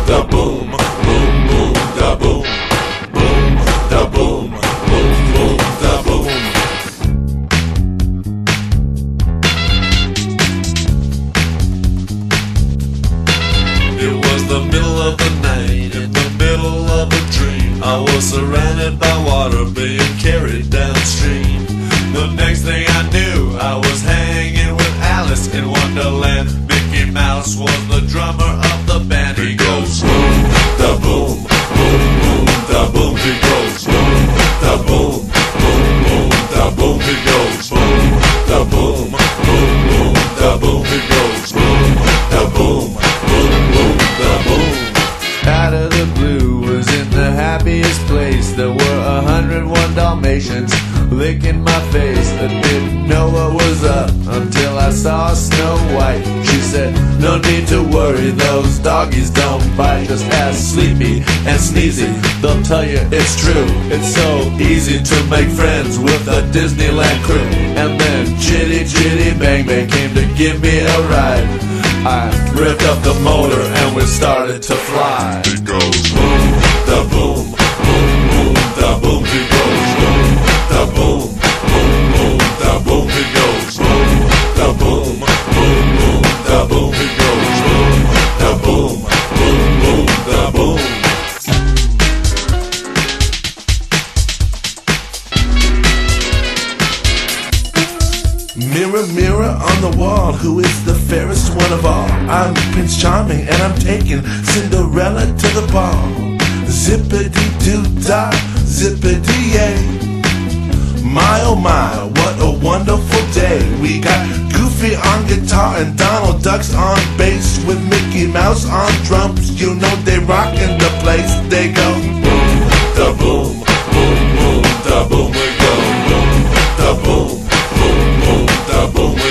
da boom, boom, boom, da boom, boom, da boom, boom, boom, da boom. It was the middle of the night, in the middle of a dream. I was surrounded by water, being carried downstream. The next thing I knew, I was hanging with Alice in Wonderland. Mickey Mouse was the drummer of the band. He goes boom, da boom, boom, boom, da boom. He goes boom, da boom, boom, boom, da boom. He goes boom, da boom, boom, boom, da boom. He goes boom, da boom, boom, boom, da boom. Out of the blue was in the happiest place. There were 101 Dalmatians licking my face. I didn't know what was up until I saw Snow White. She said, no need to worry, those doggies don't bite. Just ask Sleepy and Sneezy, they'll tell you it's true. It's so easy to make friends with the Disneyland crew. And then Chitty Chitty Bang Bang came to give me a ride. I ripped up the motor and we started to fly. It goes boom, da boom, boom, boom, da boom. It goes boom, da boom, boom, boom, da boom. It goes boom, da boom, boom, boom, da boom. It goes boom, da boom, boom, boom, da boom. Mirror, mirror on the wall, who is the fairest one of all? I'm Prince Charming and I'm taking Cinderella to the ball. Zippity-doo-dah, zippity-yay. My oh my, what a wonderful day. We got Goofy on guitar and Donald Duck's on bass, with Mickey Mouse on drums. You know they rockin' the place. They go boom, da boom, boom, boom, da boom. We go boom, da boom, boom, boom, da boom.